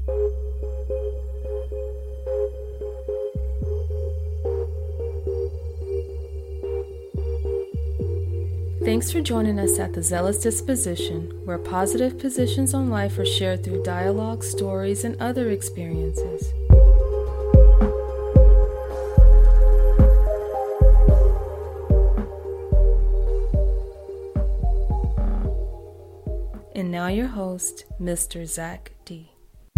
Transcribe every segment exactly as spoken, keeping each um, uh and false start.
Thanks for joining us at The Zealous Disposition, where positive positions on life are shared through dialogue, stories, and other experiences. And now your host, Mister Zach D.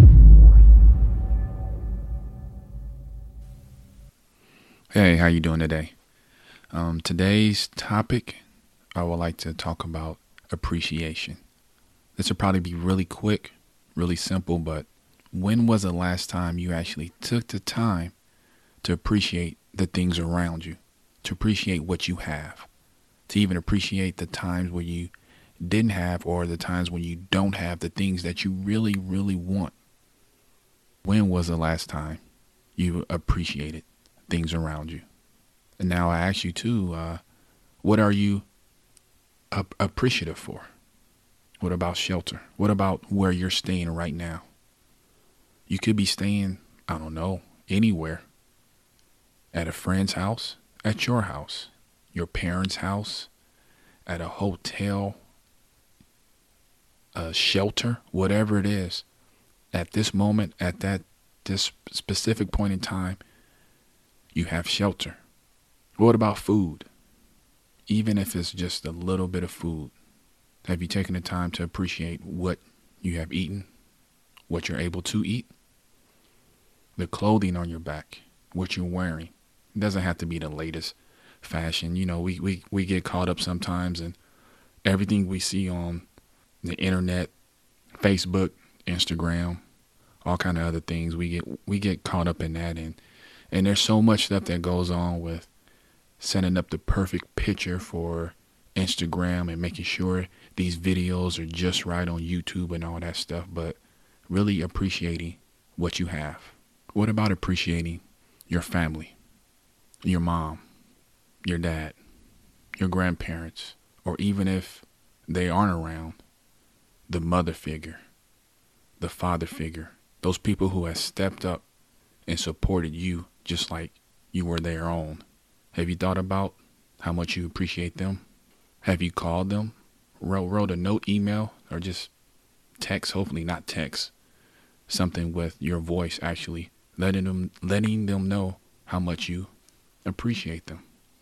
Hey, how you doing today? Um, today's topic, I would like to talk about appreciation. This will probably be really quick, really simple, but when was the last time you actually took the time to appreciate the things around you, to appreciate what you have, to even appreciate the times where you didn't have or the times when you don't have the things that you really, really want? When was the last time you appreciated things around you? And now I ask you too, uh, what are you ap- appreciative for? What about shelter? What about where you're staying right now? You could be staying, I don't know, anywhere. At a friend's house, at your house, your parents' house, at a hotel, a shelter, whatever it is. At this moment, at that this specific point in time, you have shelter. What about food? Even if it's just a little bit of food, have you taken the time to appreciate what you have eaten, what you're able to eat? The clothing on your back, what you're wearing. It doesn't have to be the latest fashion. You know, we, we, we get caught up sometimes in everything we see on the internet, Facebook, Instagram, all kind of other things. We get we get caught up in that, and and there's so much stuff that goes on with setting up the perfect picture for Instagram and making sure these videos are just right on YouTube and all that stuff, but really appreciating what you have. What about appreciating your family, your mom, your dad, your grandparents, or even if they aren't around, the mother figure, the father figure, those people who have stepped up and supported you just like you were their own? Have you thought about how much you appreciate them? Have you called them, wrote, wrote a note, email, or just text, hopefully not text, something with your voice actually letting them, letting them know how much you appreciate them?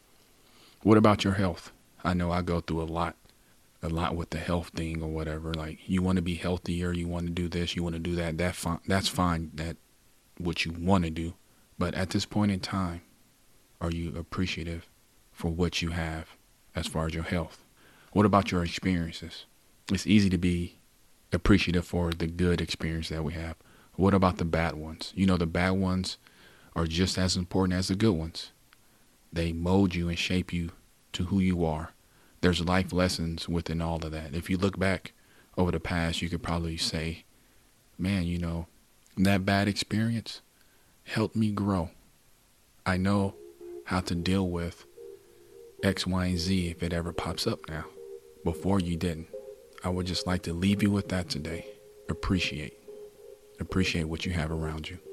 What about your health? I know I go through a lot, a lot with the health thing or whatever. Like, you want to be healthier, you want to do this, you want to do that. That fi- that's fine. That what you want to do. But at this point in time, are you appreciative for what you have as far as your health? What about your experiences? It's easy to be appreciative for the good experience that we have. What about the bad ones? You know, the bad ones are just as important as the good ones. They mold you and shape you to who you are. There's life lessons within all of that. If you look back over the past, you could probably say, man, you know, that bad experience helped me grow. I know how to deal with X, Y, and Z if it ever pops up now. Before you didn't. I would just like to leave you with that today. Appreciate. Appreciate what you have around you.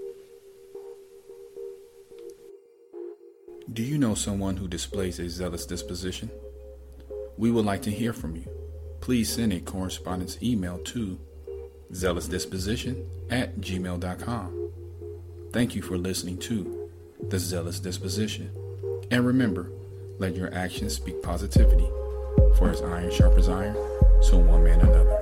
Do you know someone who displays a zealous disposition? We would like to hear from you. Please send a correspondence email to zealousdisposition at gmail dot com. Thank you for listening to The Zealous Disposition. And remember, let your actions speak positivity. For as iron sharpens iron, so one man another.